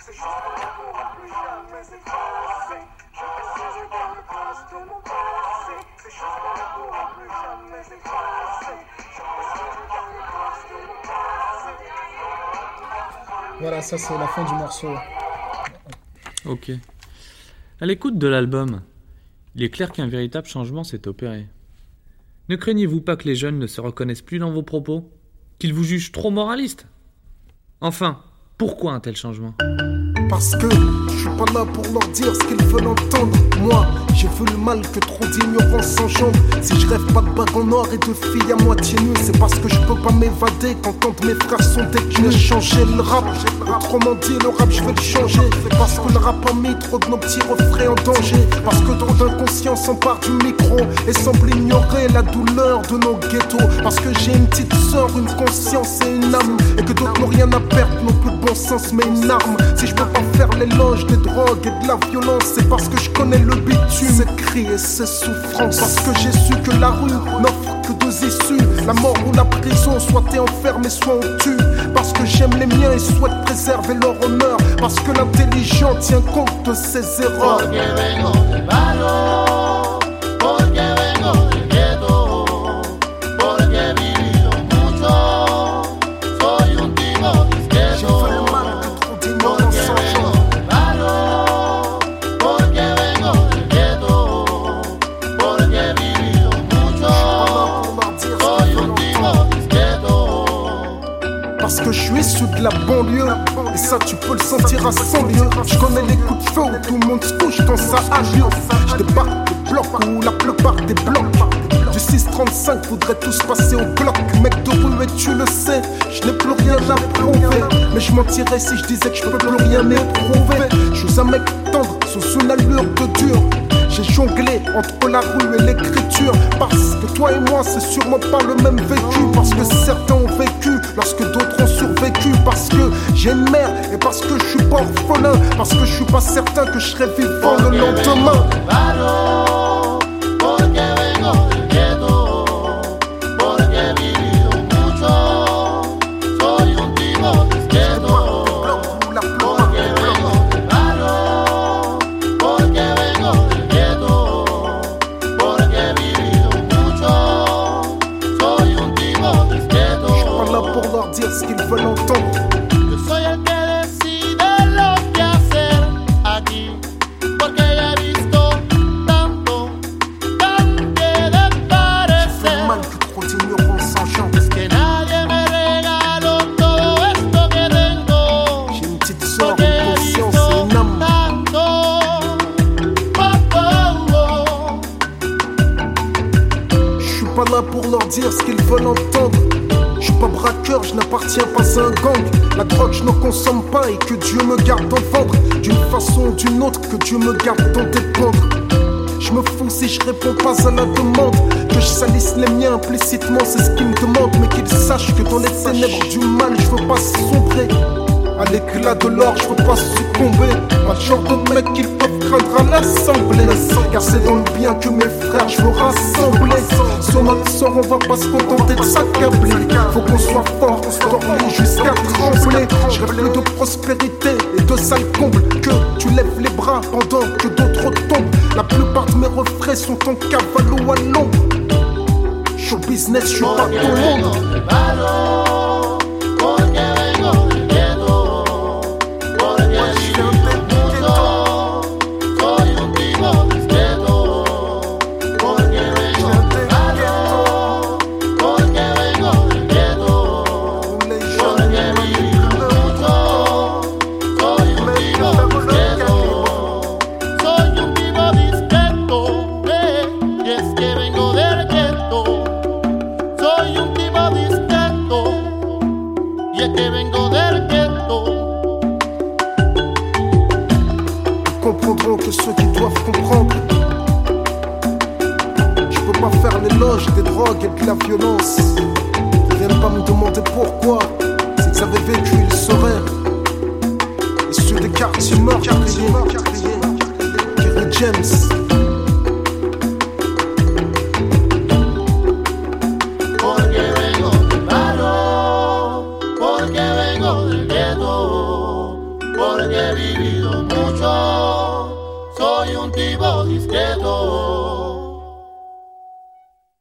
C'est juste qu'on ne pourra plus jamais s'effacer. Je reste dans le trace de mon passé. C'est juste qu'on ne pourra plus jamais s'effacer. Je reste dans le trace de mon passé. Voilà, ça c'est la fin du morceau. Ok. À l'écoute de l'album, il est clair qu'un véritable changement s'est opéré. Ne craignez-vous pas que les jeunes ne se reconnaissent plus dans vos propos ? Qu'ils vous jugent trop moraliste ? Enfin, pourquoi un tel changement ? Parce que je suis pas là pour leur dire ce qu'ils veulent entendre. Moi, j'ai vu le mal que trop d'ignorance engendre. Si je rêve pas de bague en or et de filles à moitié nues, c'est parce que je peux pas m'évader quand mes frères sont détenus. J'ai changé le rap, autrement dit le rap je vais le changer. Parce que le rap a mis trop de nos petits refrains en danger. Parce que trop d'inconscients s'emparent du micro et semblent ignorer la douleur de nos ghettos. Parce que j'ai une petite sœur, une conscience et une âme, et que d'autres n'ont rien à perdre, n'ont plus de bon sens mais une arme. Si je peux pas faire l'éloge des drogues et de la violence, c'est parce que je connais le bitume, ses cris et ses souffrances. Parce que j'ai su que la rue n'offre que deux issues, la mort ou la prison. Soit t'es enfermé, soit on tue. Parce que j'aime les miens et souhaite préserver leur honneur. Parce que l'intelligent tient compte de ses erreurs. Parce que je suis issu de la banlieue, et ça tu peux le sentir à 100 lieues. Je connais les coups de feu où tout le monde se couche quand ça a lieu. Je débarque des blocs où la plupart des blocs du 635 voudraient tous passer au bloc. Mec de rue et tu le sais, je n'ai plus rien à prouver. Mais je mentirais si je disais que je peux plus rien éprouver. Je suis un mec tendre sous une allure de dur. J'ai jonglé entre la rue et l'écriture. Parce que toi et moi c'est sûrement pas le même vécu. Parce que certains ont vécu lorsque d'autres ont survécu. Parce que j'ai une mère et parce que je suis pas orphelin. Parce que je suis pas certain que je serai vivant le lendemain. Ce qu'ils veulent entendre. Yo soy el que decide lo que hacer aquí, porque ya he visto tanto, que de parecer. Mal que trop d'ignorance engendre. Es que nadie me regaló todo esto que tengo. J'ai une petite sœur, une conscience et une âme. Je suis pas là pour leur dire ce qu'ils veulent entendre. Je suis pas braqueur, je n'appartiens pas à un gang. La drogue je ne consomme pas et que Dieu me garde d'en vendre. D'une façon ou d'une autre, que Dieu me garde d'en dépendre. Je me fous si je réponds pas à la demande. Que je salisse les miens implicitement, c'est ce qu'ils me demandent. Mais qu'ils sachent que dans les ténèbres du mal, je veux pas sombrer. À l'éclat de l'or, je veux pas succomber. Pas le genre de mec qu'ils peuvent craindre à l'assemblée. Car c'est dans le bien que mes frères je veux rassembler. Sur notre sort, on va pas se contenter de s'accabler. Faut qu'on soit fort, dormir jusqu'à trembler. Je rêve plus de prospérité et de sales combles. Que tu lèves les bras pendant que d'autres tombent. La plupart de mes refrains sont en cavale ou à l'ombre. Show business, je suis pas tout le monde. Comprendront que ceux qui doivent comprendre. Je peux pas faire l'éloge des drogues et de la violence. Ils viennent pas me demander pourquoi. S'ils avaient vécu, ils sauraient. Issus des quartiers morts, Kerry James. porque he vivido mucho. Soy un tipo discreto.